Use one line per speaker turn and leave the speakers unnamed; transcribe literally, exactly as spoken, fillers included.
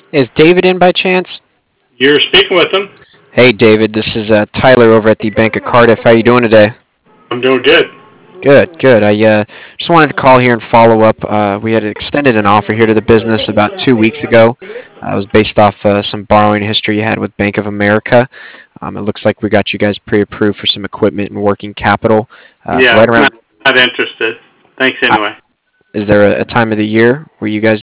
Is David in by chance?
You're speaking with them.
Hey, David. This is uh, Tyler over at the Bank of Cardiff. How you doing today?
I'm doing good.
Good, good. I uh, just wanted to call here and follow up. Uh, we had extended an offer here to the business about two weeks ago. Uh, it was based off uh, some borrowing history you had with Bank of America. Um, it looks like we got you guys pre-approved for some equipment and working capital. Uh,
Yeah,
right
not
around.
not interested. Thanks
Uh,
anyway.
is there a, a time of the year where you guys